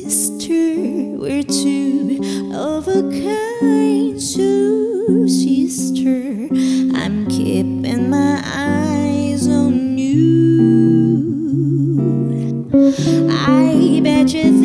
sister, we're two of a kind. So, sister, I'm keeping my eyes on you. I bet you